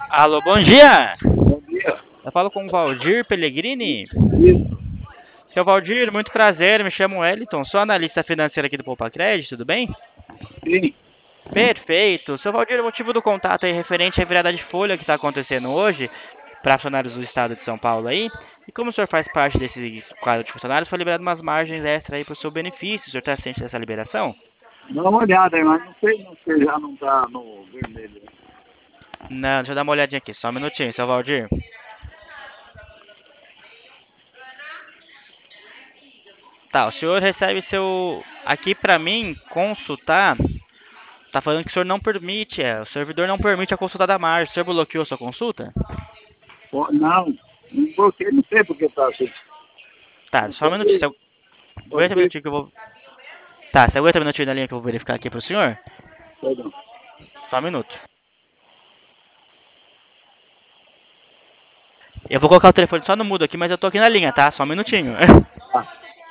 Alô, bom dia! Bom dia. Eu falo com o Valdir Pellegrini. Isso. Seu Valdir, muito prazer, me chamo Wellington, sou analista financeiro aqui do Poupa Crédito, tudo bem? Sim. Perfeito! Seu Valdir, o motivo do contato é referente à virada de folha que está acontecendo hoje para funcionários do estado de São Paulo aí. E como o senhor faz parte desse quadro de funcionários, foi liberado umas margens extra aí para o seu benefício. O senhor está ciente dessa liberação? Dá uma olhada aí, mas não sei, já não tá no vermelho. Não, deixa eu dar uma olhadinha aqui, só um minutinho, seu Valdir. Tá, o senhor recebe seu. Aqui para mim consultar. Tá falando que o senhor não permite, o servidor não permite a consulta da margem. O senhor bloqueou sua consulta? Não bloqueei, não sei porque tá assim. Tá, Não só um minutinho. pode, pode Aguenta um ser, minutinho que eu vou. Tá, você aguenta um minutinho na linha que eu vou verificar aqui pro senhor? perdão. Só um minuto. Eu vou colocar o telefone só no mudo aqui, mas eu tô aqui na linha, tá? Só um minutinho. Ah,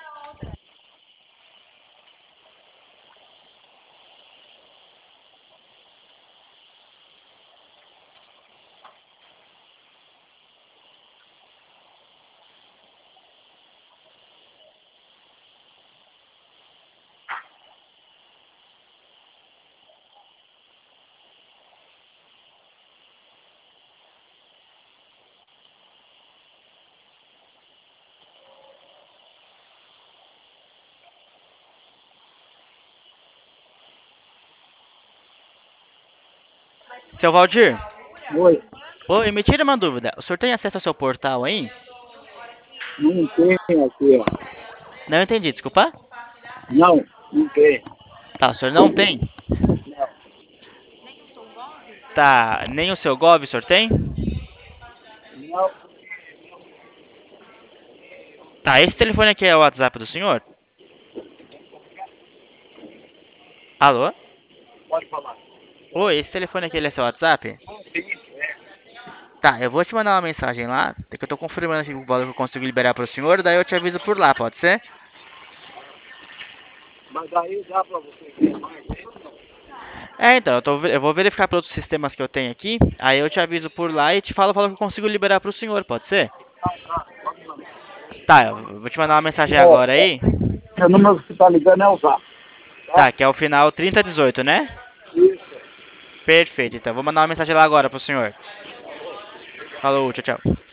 Seu Valdir, oi. oi, me tira uma dúvida. O senhor tem acesso ao seu portal aí? Não tem aqui, ó. Não entendi, desculpa. Não tem. Tá, o senhor não tem? Não, Tá, nem o seu Gov o senhor tem? não. Tá, esse telefone aqui é o WhatsApp do senhor? Alô? Pode falar. Oi, esse telefone aqui ele é seu WhatsApp? Não tem, é. Tá, eu vou te mandar uma mensagem lá, que eu tô confirmando aqui o valor que eu consigo liberar pro senhor, daí eu te aviso por lá, pode ser? Mas aí dá pra você ver mais aí ou não? É, então, eu vou verificar pelos sistemas que eu tenho aqui, aí eu te aviso por lá e te falo o valor que eu consigo liberar pro senhor, pode ser? Pode mandar. Tá, eu vou te mandar uma mensagem Ó, agora aí. o número que você tá ligando é o Zap, tá? Tá, que é o final 3018, né? Isso. Perfeito, então, vou mandar uma mensagem lá agora pro senhor. Falou, tchau, tchau.